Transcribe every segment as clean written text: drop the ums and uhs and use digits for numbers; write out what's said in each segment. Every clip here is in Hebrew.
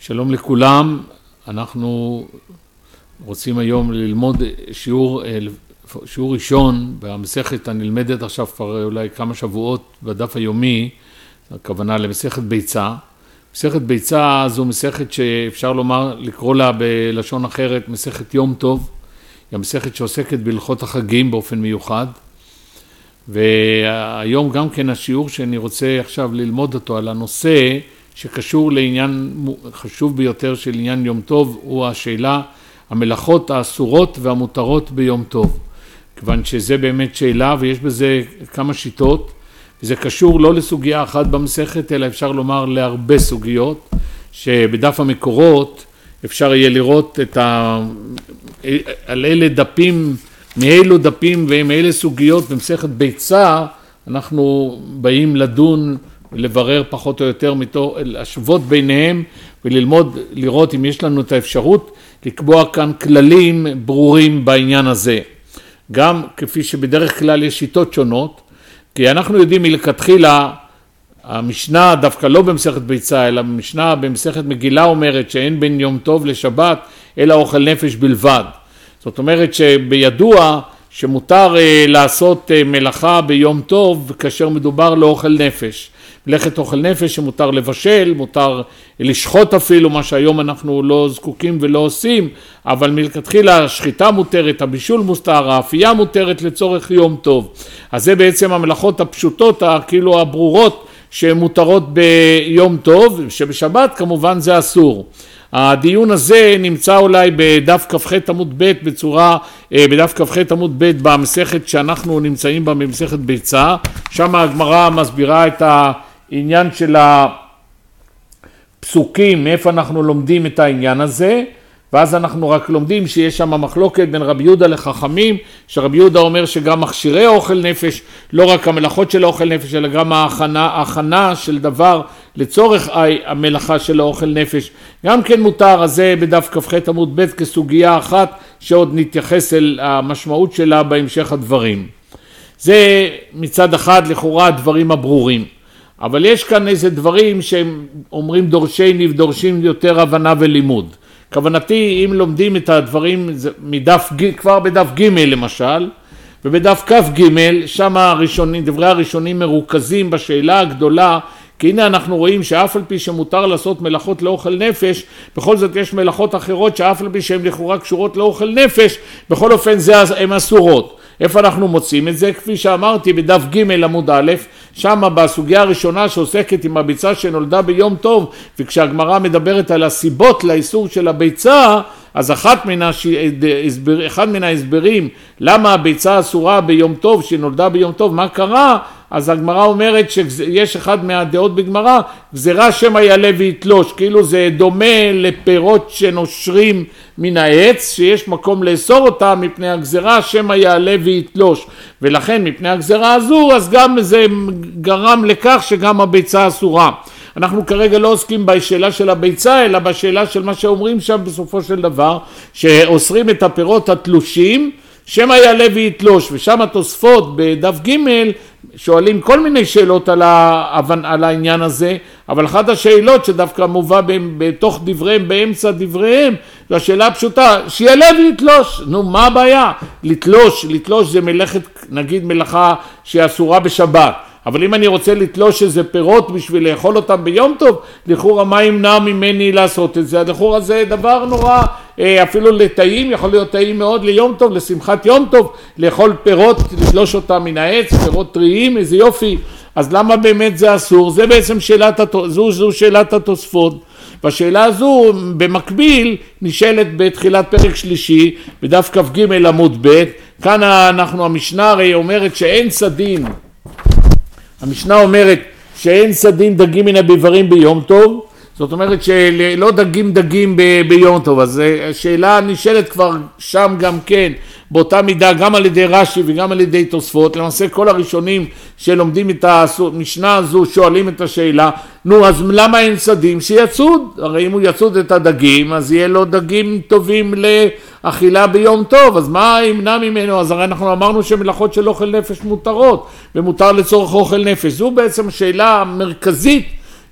שלום לכולם, אנחנו רוצים היום ללמוד שיעור ראשון במסכת הנלמדת עכשיו כבר אולי כמה שבועות בדף היומי, הכוונה למסכת ביצה. מסכת ביצה זו מסכת שאפשר לקרוא לה בלשון אחרת מסכת יום טוב, היא המסכת שעוסקת בהלכות החגים באופן מיוחד, והיום גם כן השיעור שאני רוצה עכשיו ללמוד אותו על הנושא שקשור לעניין חשוב ביותר של עניין יום טוב, הוא השאלה המלאכות האסורות והמותרות ביום טוב. כיוון שזה באמת שאלה ויש בזה כמה שיטות, וזה קשור לא לסוגיה אחת במסכת, אלא אפשר לומר להרבה סוגיות, שבדף המקורות אפשר יהיה לראות על אלה דפים, מאילו דפים ומאלה סוגיות במסכת ביצה, אנחנו באים לדון ולברר פחות או יותר, להשוות ביניהם וללמוד, לראות אם יש לנו את האפשרות לקבוע כאן כללים ברורים בעניין הזה. גם כפי שבדרך כלל יש שיטות שונות, כי אנחנו יודעים מלכתחילה, המשנה דווקא לא במסכת ביצה, אלא המשנה במסכת מגילה אומרת שאין בין יום טוב לשבת, אלא אוכל נפש בלבד. זאת אומרת שבידוע שמותר לעשות מלאכה ביום טוב כאשר מדובר לאוכל נפש. מלאכת אוכל נפש שמותר לבשל, מותר לשחוט אפילו, מה שהיום אנחנו לא זקוקים ולא עושים, אבל מלכתחילה השחיטה מותרת, הבישול מותר, האפייה מותרת לצורך יום טוב. אז זה בעצם המלאכות הפשוטות, כאילו הברורות, שמותרות ביום טוב, שבשבת כמובן זה אסור. הדיון הזה נמצא אולי בדף כ"ח עמוד ב' בדף כ"ח עמוד ב' במסכת שאנחנו נמצאים בה במסכת ביצה, שם הגמרא מסבירה את העניין של הפסוקים, מאיפה אנחנו לומדים את העניין הזה, ואז אנחנו רק לומדים שיש שם מחלוקת בין רבי יהודה לחכמים, שרבי יהודה אומר שגם מכשירי אוכל נפש, לא רק המלאכות של אוכל נפש, אלא גם ההכנה של דבר לצורך המלאכה של האוכל נפש, גם כן מותר. אז זה בדף כ"ח עמוד ב' כסוגיה אחת שעוד נתייחס אל המשמעות שלה בהמשך הדברים. זה מצד אחד לכאורה הדברים הברורים, אבל יש כאן איזה דברים שהם אומרים דורשני ודורשים יותר הבנה ולימוד. כוונתי, אם לומדים את הדברים כבר בדף ג' למשל, ובדף כ"ג, שם דברי הראשונים מרוכזים בשאלה הגדולה, כי הנה אנחנו רואים שאף על פי שמותר לעשות מלאכות לאוכל נפש, בכל זאת יש מלאכות אחרות שאף על פי שהן לכאורה קשורות לאוכל נפש, בכל אופן הן אסורות. איפה אנחנו מוצאים את זה? כפי שאמרתי בדף ג' עמוד א', שם בסוגיה הראשונה שעוסקת עם הביצה שנולדה ביום טוב, וכשהגמרא מדברת על הסיבות לאיסור של הביצה, אז אחד מן ההסברים למה הביצה אסורה ביום טוב, שנולדה ביום טוב, מה קרה? אז הגמרא אומרת שיש אחד מהדעות בגמרא, גזירה שמא יעלה ויתלוש, כאילו זה דומה לפירות שנושרים מן העץ, שיש מקום לאסור אותה מפני הגזירה שמא יעלה ויתלוש, ולכן מפני הגזירה הזו, אז גם זה גרם לכך שגם הביצה אסורה. אנחנו כרגע לא עוסקים בשאלה של הביצה, אלא בשאלה של מה שאומרים שם בסופו של דבר, שאוסרים את הפירות התלושים, שמא יעלה ויתלוש, ושם התוספות בדף ג' שואלים כל מיני שאלות על העניין הזה, אבל אחת השאלות שדווקא מובא בתוך דבריהם, באמצע דבריהם, זו השאלה הפשוטה, שיעלה ויתלוש. נו, מה הבעיה? לתלוש זה נגיד מלאכה שאסורה בשבת. אבל אם אני רוצה לתלוש איזה פירות בשביל לאכול אותם ביום טוב, לכאורה מה ימנע ממני לעשות את זה? לכאורה זה דבר נורא, אפילו לטעים, יכול להיות טעים מאוד ליום טוב, לשמחת יום טוב, לאכול פירות, לתלוש אותם מן העץ, פירות טריים, איזה יופי. אז למה באמת זה אסור? זה בעצם זו שאלת התוספות. והשאלה הזו במקביל נשאלת בתחילת פרק שלישי, בדף כ"ג עמוד ב', כאן המשנה הרי אומרת שאין צדין, המשנה אומרת שאין צדין דגים מן הביברים ביום טוב, זאת אומרת שלא דגים ביום טוב. אז השאלה נשאלת כבר שם גם כן, באותה מידה, גם על ידי רש"י וגם על ידי תוספות. למעשה כל הראשונים שלומדים את המשנה הזו שואלים את השאלה, נו אז למה אין צדים? שיצוד, הרי אם הוא יצוד את הדגים אז יהיה לו דגים טובים לאכילה ביום טוב, אז מה ימנע ממנו? אז הרי אנחנו אמרנו שמלאכות של אוכל נפש מותרות, ומותר לצורך אוכל נפש. זו בעצם שאלה מרכזית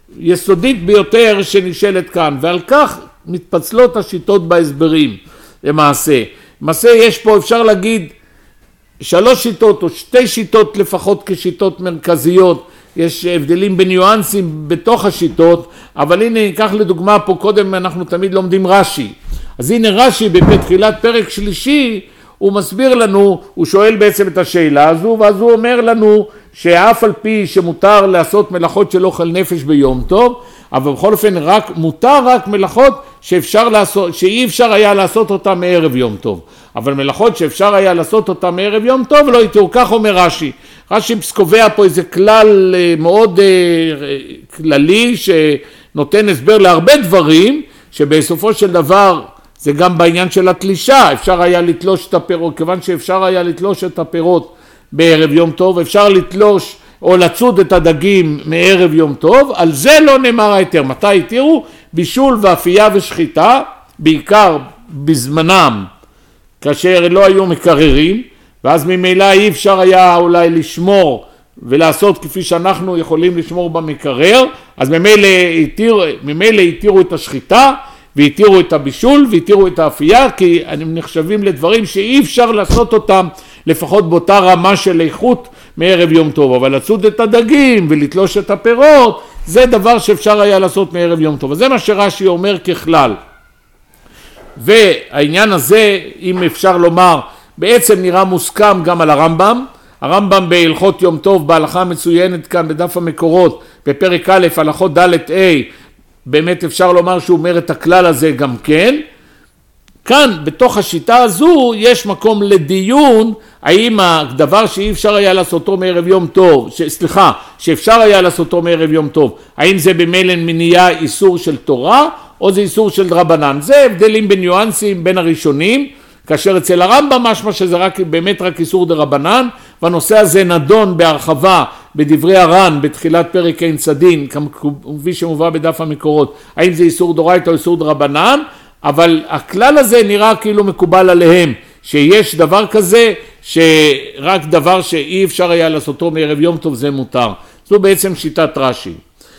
יסודית ביותר שנשאלת כאן, ועל כך מתפצלות השיטות בהסברים למעשה. למעשה יש פה, אפשר להגיד, 3 שיטות או 2 שיטות לפחות כשיטות מרכזיות, יש הבדלים בניואנסים בתוך השיטות, אבל הנה ניקח לדוגמה פה, קודם אנחנו תמיד לומדים רש"י, אז הנה רש"י בתחילת פרק שלישי, הוא מסביר לנו, הוא שואל בעצם את השאלה הזו, ואז הוא אומר לנו שאף על פי שמותר לעשות מלאכות של אוכל נפש ביום טוב, אבל בכל אופן מותר רק מלאכות שאי אפשר היה לעשות אותם מערב יום טוב. אבל מלאכות שאפשר היה לעשות אותם מערב יום טוב לא יתראו, כך אומר רש"י. רש"י קובע פה איזה כלל מאוד כללי שנותן הסבר להרבה דברים, שבסופו של דבר זה גם בעניין של התלישה, אפשר היה לתלוש את הפירות, כיוון שאפשר היה לתלוש את הפירות בערב יום טוב, אפשר לתלוש או לצוד את הדגים מערב יום טוב, על זה לא נאמר ההיתר. מתי התירו? בישול ואפייה ושחיטה, בעיקר בזמנם, כאשר לא היו מקררים, ואז ממילא אי אפשר היה אולי לשמור ולעשות כפי שאנחנו יכולים לשמור במקרר, אז ממילא התירו את השחיטה, והתירו את הבישול, והתירו את האפייה, כי הם נחשבים לדברים שאי אפשר לעשות אותם, לפחות באותה רמה של איכות מערב יום טוב, אבל לצוד את הדגים ולתלוש את הפירות, זה דבר שאפשר היה לעשות מערב יום טוב. אז זה מה שרש"י אומר ככלל. והעניין הזה, אם אפשר לומר, בעצם נראה מוסכם גם על הרמב"ם. הרמב"ם בהלכות יום טוב, בהלכה מצוינת כאן בדף המקורות, בפרק א', הלכות ד' ה', באמת אפשר לומר שהוא אומר את הכלל הזה גם כן. כאן בתוך השיטה הזו יש מקום לדיון האם הדבר שאי אפשר היה לעשותו מערב יום טוב, שאפשר היה לעשותו מערב יום טוב, האם זה במילא מניעה איסור של תורה או זה איסור של רבנן. זה הבדלים בניואנסים בין הראשונים, כאשר אצל הרמב"ם משמע שזה באמת רק איסור דרבנן, והנושא הזה נדון בהרחבה בדברי הר"ן בתחילת פרק עין צדין, כפי שמובא בדף המקורות, האם זה איסור דאורייתא או איסור דרבנן, אבל הכלל הזה נראה כאילו מקובל עליהם, שיש דבר כזה, שרק דבר שאי אפשר היה לעשותו מערב יום טוב זה מותר. זו בעצם שיטת רש"י.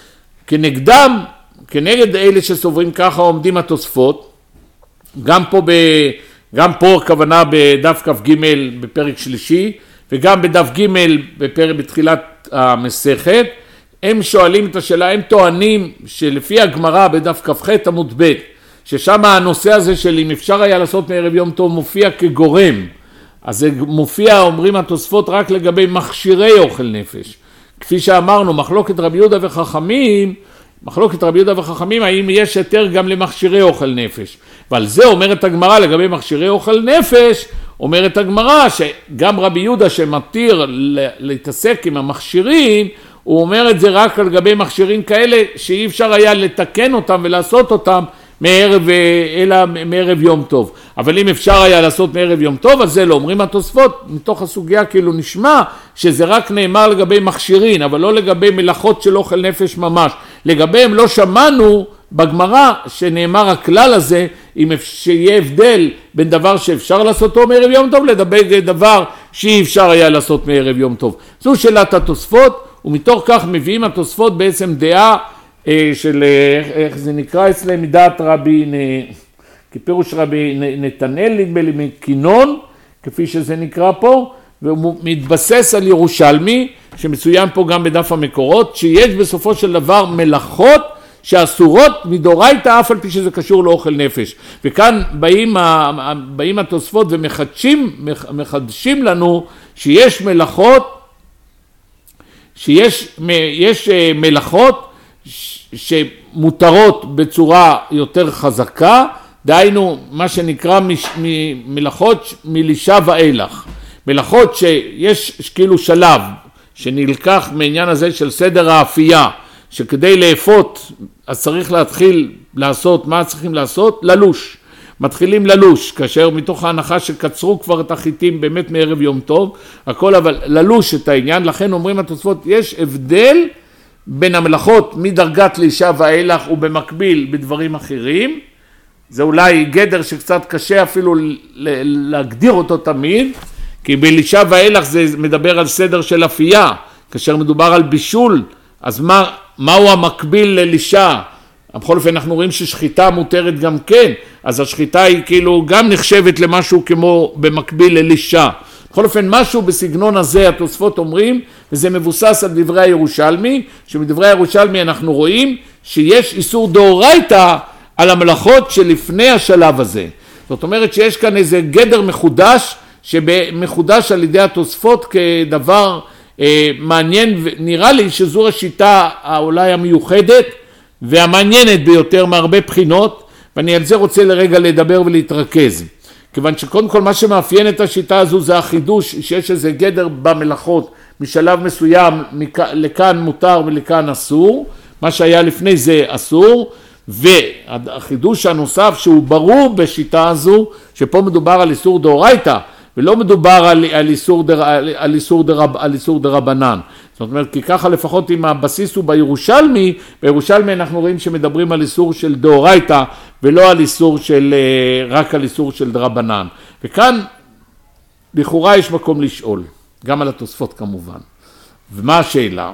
כנגד אלה שסוברים ככה עומדים התוספות, גם פה הכוונה בדף כ"ג בפרק שלישי, וגם בדף ג' בתחילת המסכת, הם שואלים את השאלה, הם טוענים שלפי הגמרא בדף כ"ח עמוד ב', ששם הנושא הזה של אם אפשר היה לעשות מערב יום טוב מופיע כגורם, אז זה מופיע, אומרים התוספות, רק לגבי מכשירי אוכל נפש. כפי שאמרנו, מחלוקת רבי יהודה וחכמים, האם יש היתר גם למכשירי אוכל נפש. ועל זה אומרת הגמרא לגבי מכשירי אוכל נפש, אומרת הגמרא שגם רבי יהודה שמתיר להתעסק עם המכשירים, הוא אומר את זה רק לגבי מכשירים כאלה שאי אפשר היה לתקן אותם ולעשות אותם מערב יום טוב. אבל אם אפשר היה לעשות מערב יום טוב, אז זה לא. אומרים התוספות, מתוך הסוגיה כאילו נשמע שזה רק נאמר לגבי מכשירים, אבל לא לגבי מלאכות של אוכל נפש ממש. לגביהם לא שמענו בגמרא שנאמר הכלל הזה, אם שיהיה הבדל בין דבר שאפשר לעשותו מערב יום טוב, לדבר דבר שאי אפשר היה לעשות מערב יום טוב. זו שאלת התוספות, ומתוך כך מביאים התוספות בעצם דעה של, איך זה נקרא אצלם, מדעת רבי, כפירוש רבי נתנאל, נדמה לי מכינון, כפי שזה נקרא פה, והוא מתבסס על ירושלמי, שמצוין פה גם בדף המקורות, שיש בסופו של דבר מלאכות שאסורות מדאורייתא אף על פי שזה קשור לאוכל נפש. וכאן באים התוספות ומחדשים לנו שיש מלאכות שמותרות בצורה יותר חזקה, דהיינו מה שנקרא מלאכות מלישה ואילך. מלאכות שיש כאילו שלב שנלקח מעניין הזה של סדר האפייה, שכדי לאפות אז צריך להתחיל לעשות, מה צריכים לעשות? ללוש. מתחילים ללוש, כאשר מתוך ההנחה שקצרו כבר את החיטים באמת מערב יום טוב, הכל, אבל ללוש את העניין. לכן אומרים התוספות, יש הבדל בין המלאכות מדרגת לישה ואילך ובמקביל בדברים אחרים. זה אולי גדר שקצת קשה אפילו להגדיר אותו תמיד, כי בלישה ואילך זה מדבר על סדר של אפייה, כאשר מדובר על בישול, אז מהו המקביל ללישה? בכל אופן אנחנו רואים ששחיטה מותרת גם כן, אז השחיטה היא כאילו גם נחשבת למשהו כמו במקביל ללישה. בכל אופן משהו בסגנון הזה התוספות אומרים, וזה מבוסס על דברי הירושלמי, שמדברי הירושלמי אנחנו רואים שיש איסור דאורייתא על המלאכות שלפני השלב הזה. זאת אומרת שיש כאן איזה גדר מחודש, שמחודש על ידי התוספות כדבר מעניין, ונראה לי שזו השיטה אולי המיוחדת והמעניינת ביותר מהרבה בחינות, ואני על זה רוצה לרגע לדבר ולהתרכז. כיוון שקודם כל מה שמאפיין את השיטה הזו זה החידוש, שיש איזה גדר במלאכות משלב מסוים, לכאן מותר ולכאן אסור, מה שהיה לפני זה אסור, והחידוש הנוסף שהוא ברור בשיטה הזו, שפה מדובר על איסור דאורייתא, ולא מדובר על איסור דרבנן. זאת אומרת, כי ככה לפחות אם הבסיס הוא בירושלמי אנחנו רואים שמדברים על איסור של דאורייתא, ולא על איסור רק על איסור של דרבנן. וכאן, לכאורה יש מקום לשאול, גם על התוספות כמובן. ומה השאלה?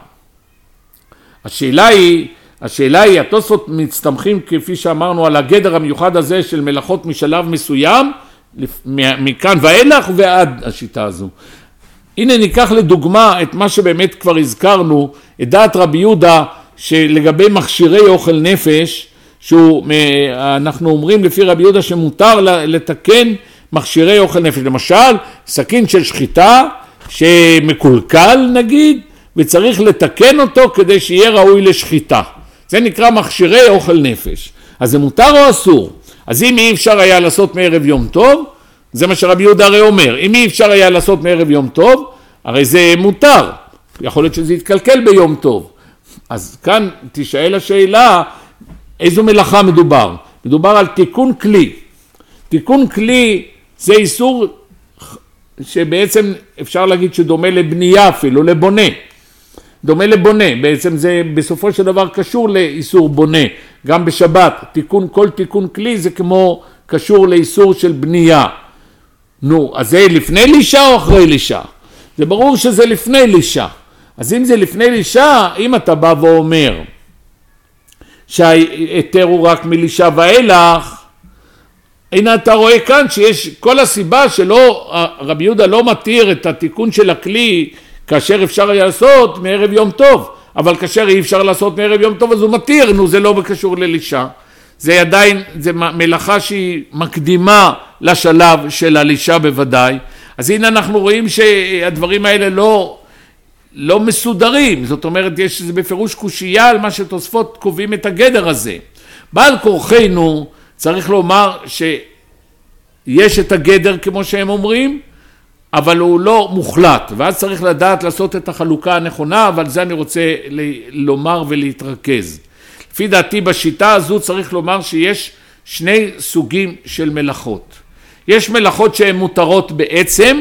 השאלה היא, התוספות מצטמחים כפי שאמרנו על הגדר המיוחד הזה של מלאכות משלב מסוים, מכאן ואילך ועד השיטה הזו. הנה ניקח לדוגמה את מה שבאמת כבר הזכרנו, את דעת רבי יהודה שלגבי מכשירי אוכל נפש, אנחנו אומרים לפי רבי יהודה שמותר לתקן מכשירי אוכל נפש. למשל, סכין של שחיטה שמקולקל נגיד, וצריך לתקן אותו כדי שיהיה ראוי לשחיטה. זה נקרא מכשירי אוכל נפש. אז זה מותר או אסור? אז אם אי אפשר היה לעשות מערב יום טוב, זה מה שרבי יהודה הרי אומר, אם אי אפשר היה לעשות מערב יום טוב, הרי זה מותר, יכול להיות שזה יתקלקל ביום טוב. אז כאן תשאל השאלה, איזו מלאכה מדובר? מדובר על תיקון כלי. תיקון כלי זה איסור שבעצם אפשר להגיד שדומה לבנייה אפילו, לבונה. דומה לבונה, בעצם זה בסופו של דבר קשור לאיסור בונה. גם בשבת, כל תיקון כלי זה כמו קשור לאיסור של בנייה. נו, אז זה לפני לישה או אחרי לישה? זה ברור שזה לפני לישה. אז אם זה לפני לישה, אם אתה בא ואומר שההיתר הוא רק מלישה ואילך, הנה אתה רואה כאן שיש כל הסיבה שלא, רבי יהודה לא מתיר את התיקון של הכלי כאשר אפשר היה לעשות מערב יום טוב, אבל כאשר אי אפשר לעשות מערב יום טוב אז הוא מתיר, נו זה לא בקשור ללישה. זה עדיין, זה מלאכה שהיא מקדימה לשלב של הלישה בוודאי. אז הנה אנחנו רואים שהדברים האלה לא מסודרים, זאת אומרת יש בפירוש קושייה על מה שתוספות קובעים את הגדר הזה. בעל כורחנו צריך לומר שיש את הגדר כמו שהם אומרים, אבל הוא לא מוחלט, ואז צריך לדעת לעשות את החלוקה הנכונה, אבל זה אני רוצה לומר ולהתרכז. לפי דעתי בשיטה הזו צריך לומר שיש שני סוגים של מלאכות. יש מלאכות שהן מותרות בעצם,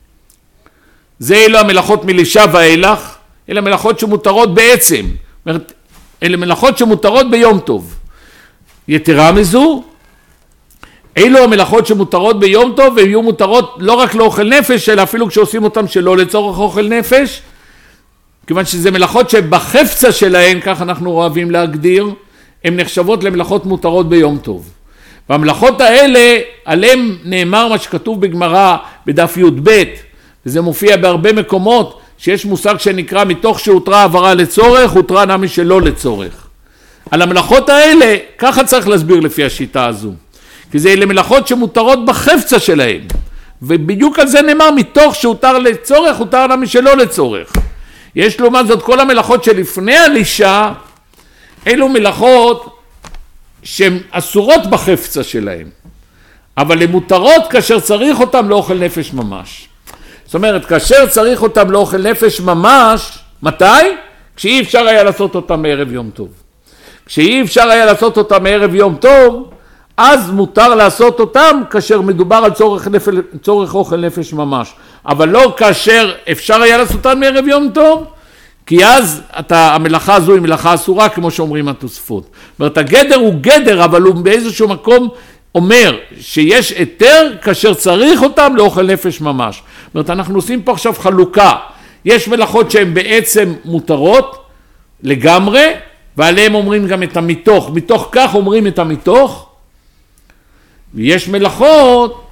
זה אלו המלאכות מלישה ואילך, אלה מלאכות שמותרות בעצם, אלה מלאכות שמותרות ביום טוב. יתרה מזו, אלו המלאכות שמותרות ביום טוב, והן יהיו מותרות לא רק לאוכל נפש, אלא אפילו כשעושים אותם שלא לצורך אוכל נפש, כיוון שזה מלאכות שבחפצה שלהן, כך אנחנו אוהבים להגדיר, הן נחשבות למלאכות מותרות ביום טוב. והמלאכות האלה, עליהן נאמר מה שכתוב בגמרא בדף י"ב, וזה מופיע בהרבה מקומות, שיש מושג שנקרא מתוך שהותרה עברה לצורך, הותרה נמי שלא לצורך. על המלאכות האלה, ככה צריך להסביר לפי השיטה הזו. כי זה אלה מלאכות שמותרות בחפצה שלהן. ובדיוק על זה נאמר, מתוך שהותר לצורך, הותר נמי שלא לצורך. יש לעומת זאת כל המלאכות שלפני הלישה, אלו מלאכות שהן אסורות בחפצה שלהן. אבל הן מותרות כאשר צריך אותן לאוכל נפש ממש. זאת אומרת, כאשר צריך אותם לאוכל נפש ממש, מתי? כשאי אפשר היה לעשות אותם מערב יום טוב. כשאי אפשר היה לעשות אותם מערב יום טוב, אז מותר לעשות אותם כאשר מדובר על צורך אוכל נפש ממש. אבל לא כאשר אפשר היה לעשות אותם מערב יום טוב, כי אז המלאכה הזו היא מלאכה אסורה, כמו שאומרים התוספות. זאת אומרת, הגדר הוא גדר, אבל הוא באיזשהו מקום אומר שיש היתר כאשר צריך אותם לאוכל נפש ממש. זאת אומרת, אנחנו עושים פה עכשיו חלוקה. יש מלאכות שהן בעצם מותרות לגמרי, ועליהם אומרים גם את המתוך, מתוך כך אומרים את המתוך, ויש מלאכות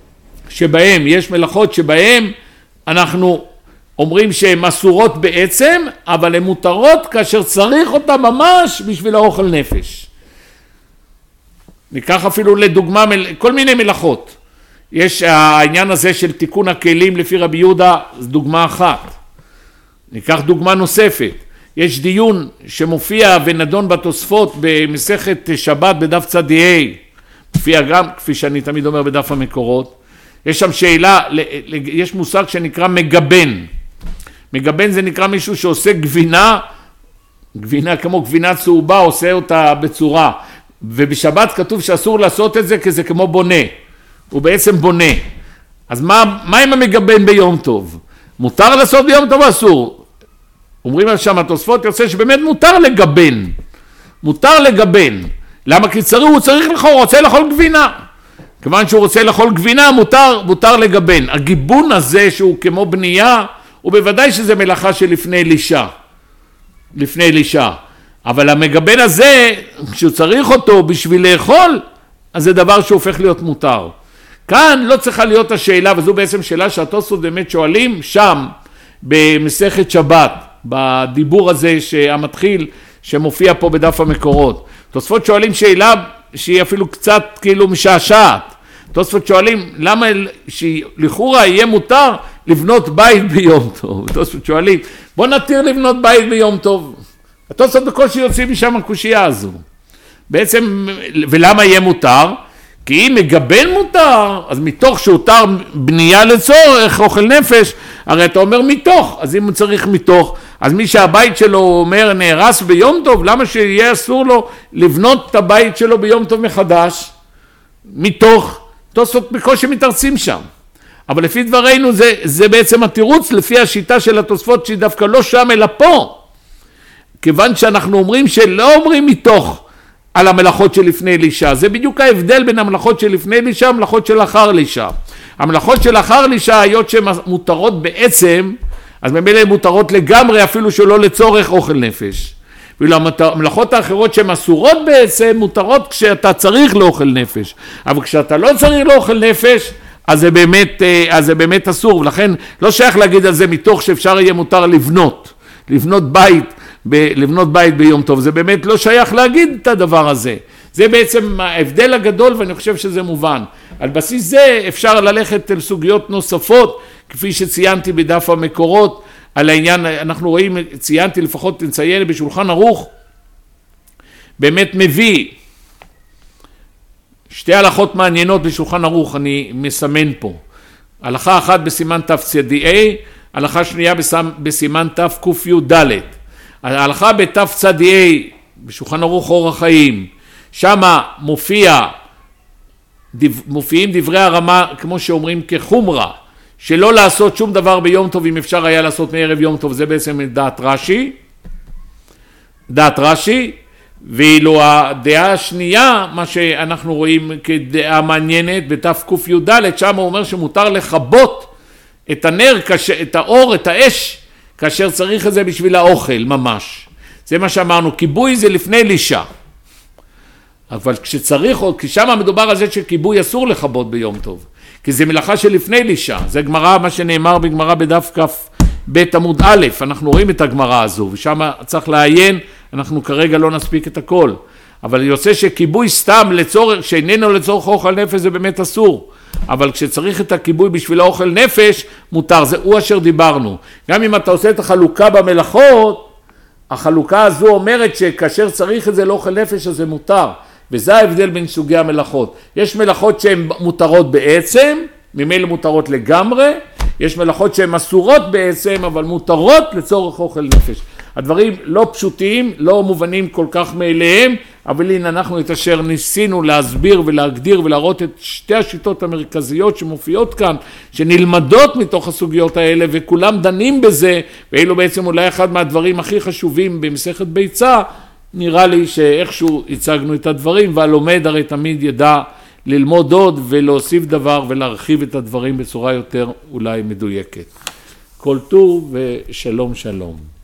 שבהם אנחנו אומרים שהן אסורות בעצם, אבל הן מותרות כאשר צריך אותה ממש בשביל האוכל נפש. ניקח אפילו לדוגמה כל מיני מלאכות. יש העניין הזה של תיקון הכלים לפי רבי יהודה, זו דוגמה אחת. ניקח דוגמה נוספת. יש דיון שמופיע ונדון בתוספות במסכת שבת בדף צדיעי, מופיע גם כפי שאני תמיד אומר בדף המקורות. יש שם שאלה, יש מושג שנקרא מגבן. מגבן זה נקרא מישהו שעושה גבינה כמו גבינה צהובה, עושה אותה בצורה. ובשבת כתוב שאסור לעשות את זה כי זה כמו בונה. הוא בעצם בונה. אז מה עם המגבן ביום טוב? מותר לעשות ביום טוב או אסור? אומרים על שם התוספות יוצא שבאמת מותר לגבן. מותר לגבן. למה? כי הוא רוצה לאכול גבינה. כיוון שהוא רוצה לאכול גבינה, מותר לגבן. הגיבון הזה שהוא כמו בנייה, הוא בוודאי שזה מלאכה שלפני אלישע. אבל המגבן הזה, כשהוא צריך אותו בשביל לאכול, אז זה דבר שהופך להיות מותר. כאן לא צריכה להיות השאלה, וזו בעצם שאלה שהתוספות באמת שואלים שם, במסכת שבת, בדיבור הזה המתחיל, שמופיע פה בדף המקורות. תוספות שואלים שאלה שהיא אפילו קצת כאילו משעשעת. תוספות שואלים למה שלכאורה יהיה מותר לבנות בית ביום טוב. תוספות שואלים בוא נתיר לבנות בית ביום טוב. התוספות בקושי יוצאים משם הקושייה הזו. בעצם, ולמה יהיה מותר? כי אם מגבן מותר, אז מתוך שהותר בנייה לצורך אוכל נפש, הרי אתה אומר מתוך, אז אם הוא צריך מתוך, אז מי שהבית שלו אומר נהרס ביום טוב, למה שיהיה אסור לו לבנות את הבית שלו ביום טוב מחדש? מתוך, תוספות בקושי מתרצים שם. אבל לפי דברינו זה בעצם התירוץ לפי השיטה של התוספות שהיא דווקא לא שם אלא פה. כיוון שאנחנו אומרים שלא אומרים מתוך על המלאכות שלפני אלישע. זה בדיוק ההבדל בין המלאכות שלפני אלישע והמלאכות של אחר אלישע. המלאכות של אחר אלישע, היות שהן מותרות בעצם, אז ממילא הן מותרות לגמרי אפילו שלא לצורך אוכל נפש. ואילו המלאכות האחרות שהן אסורות בעצם מותרות כשאתה צריך לאוכל נפש. אבל כשאתה לא צריך לאוכל נפש, אז זה באמת אסור. ולכן לא שייך להגיד על זה מתוך שאפשר יהיה מותר לבנות בית ביום טוב. זה באמת לא שייך להגיד את הדבר הזה. זה בעצם ההבדל הגדול ואני חושב שזה מובן. על בסיס זה אפשר ללכת אל סוגיות נוספות, כפי שציינתי בדף המקורות, על העניין, אנחנו רואים, ציינתי לפחות נציין בשולחן ערוך, באמת מביא שתי הלכות מעניינות בשולחן ערוך, אני מסמן פה. הלכה אחת בסימן תצ"ה, הלכה שנייה בסימן תקי"ד. ההלכה בתצ"ה בשולחן ערוך אור החיים, שמה מופיעים דברי הרמה כמו שאומרים כחומרה, שלא לעשות שום דבר ביום טוב אם אפשר היה לעשות מערב יום טוב, זה בעצם דעת רש"י. ואילו הדעה השנייה, מה שאנחנו רואים כדעה מעניינת בתקי"ד, שם הוא אומר שמותר לכבות את הנר, את האור, את האש, כאשר צריך את זה בשביל האוכל ממש. זה מה שאמרנו, כיבוי זה לפני אלישע. אבל כשצריך, כי שם מדובר על זה שכיבוי אסור לכבות ביום טוב. כי זה מלאכה שלפני אלישע. זה גמרא, מה שנאמר בגמרא בדף כ"ב עמוד א', אנחנו רואים את הגמרא הזו, ושם צריך לעיין, אנחנו כרגע לא נספיק את הכל. אבל יוצא שכיבוי סתם לצורך, שאיננו לצורך אוכל נפש זה באמת אסור. אבל כשצריך את הכיבוי בשביל האוכל נפש, מותר. זה הוא אשר דיברנו. גם אם אתה עושה את החלוקה במלאכות, החלוקה הזו אומרת שכאשר צריך את זה לאוכל נפש, אז זה מותר. וזה ההבדל בין סוגי המלאכות. יש מלאכות שהן מותרות בעצם, ממילא מותרות לגמרי. יש מלאכות שהן אסורות בעצם, אבל מותרות לצורך אוכל נפש. הדברים לא פשוטים, לא מובנים כל כך מאליהם, אבל הנה אנחנו את אשר ניסינו להסביר ולהגדיר ולהראות את שתי השיטות המרכזיות שמופיעות כאן, שנלמדות מתוך הסוגיות האלה וכולם דנים בזה, ואילו בעצם אולי אחד מהדברים הכי חשובים במסכת ביצה, נראה לי שאיכשהו הצגנו את הדברים, והלומד הרי תמיד ידע ללמוד עוד ולהוסיף דבר ולהרחיב את הדברים בצורה יותר אולי מדויקת. כל טוב ושלום שלום.